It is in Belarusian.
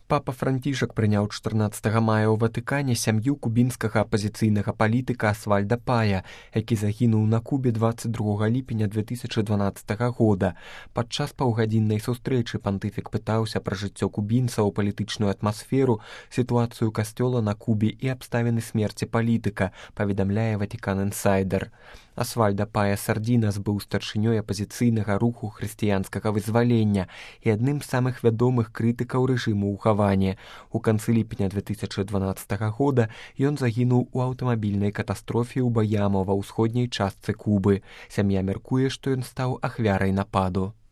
Папа Францішак прыняў 14 мая ў Ватыкане сям'ю кубінскага апазіцыйнага палітыка Асвальда Пая, які загінуў на Кубе 22 ліпеня 2012 года. Падчас паўгадзіннай сустрэчы пантыфік пытаўся пра жыццё кубінцаў, палітычную атмасферу, сітуацыю касцёла на Кубе і абставіны смерці палітыка, паведамляе Ватикан Інсайдер. Асвальда Пая Сардзінас быў старшынёй апазіцыйнага руху хрысціянскага вызвалення і адным з самых вядомых крытыкаў рэжыму ў Гаване. У канцы ліпеня 2012 года ён загінуў у аўтамабільнай катастрофе ў Баямо ва ўсходняй частцы Кубы. Сям'я мяркуе, што ён стаў ахвярай нападу.